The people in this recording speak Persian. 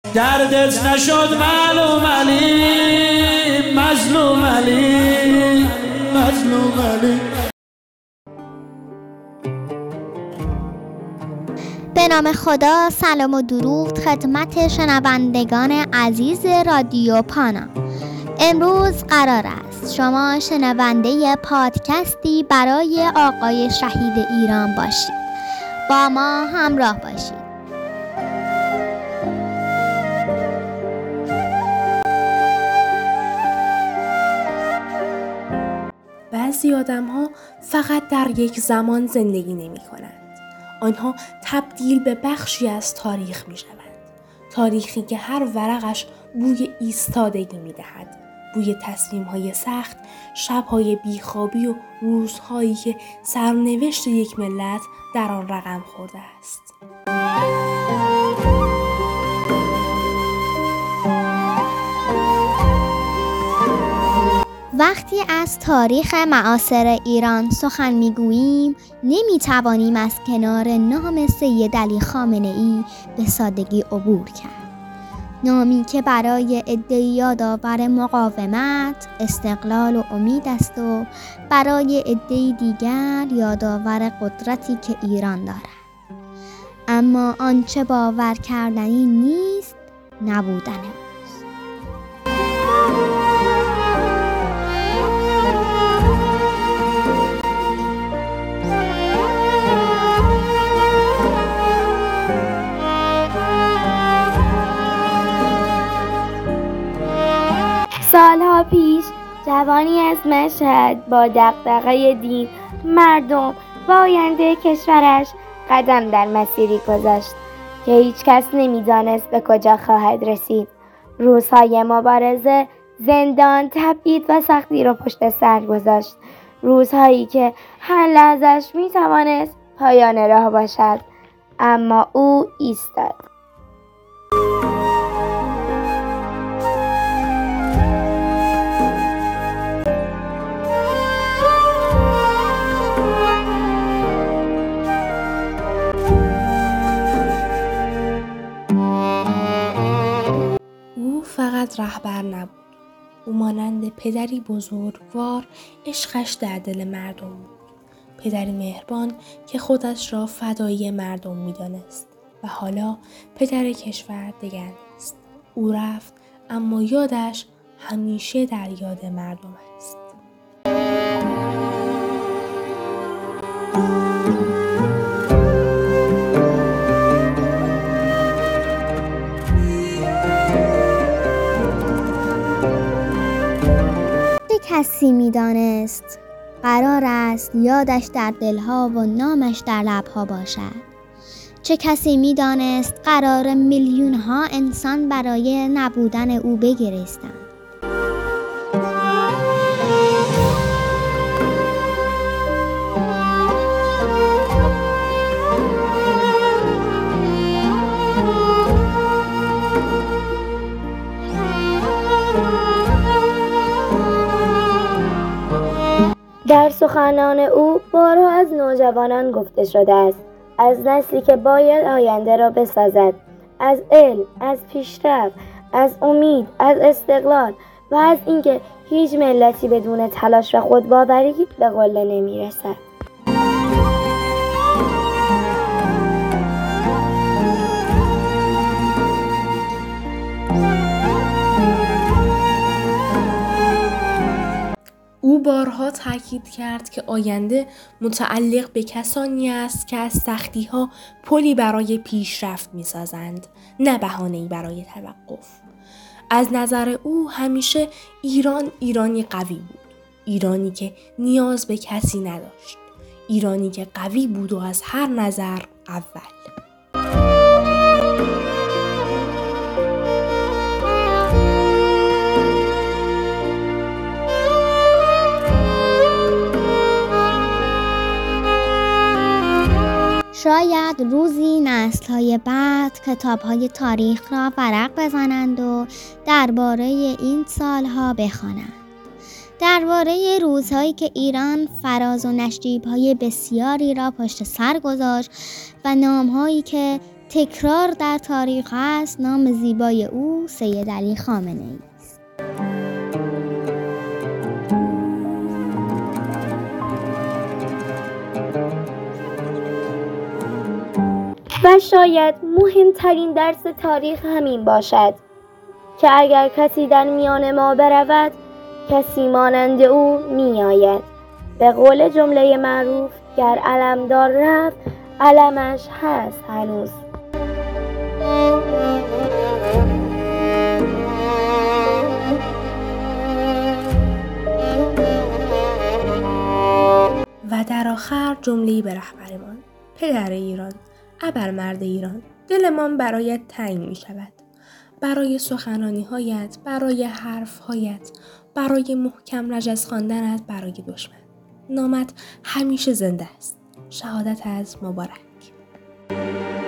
دردت نشد معلوم علی، مظلوم علی، مظلوم علی. به نام خدا، سلام و درود خدمت شنوندگان عزیز رادیو پانا. امروز قرار است شما شنونده پادکستی برای آقای شهید ایران باشید. با ما همراه باشید. بعضی آدم‌ها فقط در یک زمان زندگی نمی‌کنند. آنها تبدیل به بخشی از تاریخ می‌شوند. تاریخی که هر ورقش بوی ایستادگی می‌دهد. بوی تصمیم‌های سخت، شب‌های بیخوابی و روزهایی که سرنوشت یک ملت در آن رقم خورده است. وقتی از تاریخ معاصر ایران سخن میگوییم، نمیتوانیم از کنار نام سید علی خامنه‌ای به سادگی عبور کرد. نامی که برای عده‌ای یادآور مقاومت، استقلال و امید است و برای عده‌ای دیگر یادآور قدرتی که ایران دارد. اما آنچه باور کردنی نیست، نبودن اوست. سالها پیش جوانی از مشهد با دغدغه دین، مردم و آینده کشورش قدم در مسیری گذاشت که هیچ کس نمی‌دانست به کجا خواهد رسید. روزهای مبارزه، زندان، تبعید و سختی را پشت سر گذاشت. روزهایی که هر لحظه‌اش می‌توانست پایان راه باشد، اما او ایستاد. فقط رهبر نبود. او مانند پدری بزرگوار عشقش در دل مردم بود. پدری مهربان که خودش را فدایی مردم می‌دانست و حالا پدر کشور دگر نیست. او رفت اما یادش همیشه در یاد مردم است. کسی می‌دانست قرار است یادش در دلها و نامش در لبها باشد؟ چه کسی می‌دانست قرار میلیون‌ها انسان برای نبودن او بگریستند؟ در سخنان او بارها از نوجوانان گفته شده است، از نسلی که باید آینده را بسازد، از علم، از پیشرفت، از امید، از استقلال و از اینکه هیچ ملتی بدون تلاش و خودباوری به قله نمیرسد. او بارها تاکید کرد که آینده متعلق به کسانی است که از سختی‌ها پلی برای پیشرفت می‌سازند، نه بهانه‌ای برای توقف. از نظر او همیشه ایرانی قوی بود، ایرانی که نیاز به کسی نداشت، ایرانی که قوی بود و از هر نظر اول. شاید روزی نسل‌های بعد کتاب‌های تاریخ را ورق بزنند و درباره این سالها بخوانند. درباره روزهایی که ایران فراز و نشیب‌های بسیاری را پشت سر گذاشت و نام‌هایی که تکرار در تاریخ است. نام زیبای او سید علی خامنه ای است. و شاید مهمترین درس تاریخ همین باشد که اگر کسی در میان ما برود کسی مانند او می آید. به قول جمله معروف گر علمدار رفت علمش هست هنوز. و در آخر جمله‌ای به رهبرمان: پدر ایران، ابرمرد ایران، دلمان برایت تنگ می شود. برای سخنرانی‌هایت، برای حرف‌هایت، برای محکم رجز خواندنت، برای دشمن. نامت همیشه زنده است. شهادت از مبارک.